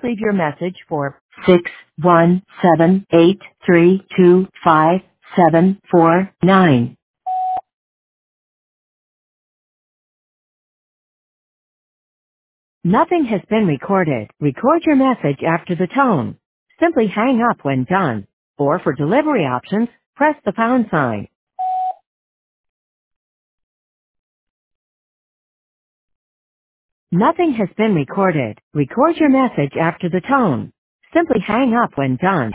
leave your message for 617-832-5749. Nothing has been recorded. Record your message after the tone. Simply hang up when done. Or for delivery options, press the pound sign. Nothing has been recorded. Record your message after the tone. Simply hang up when done.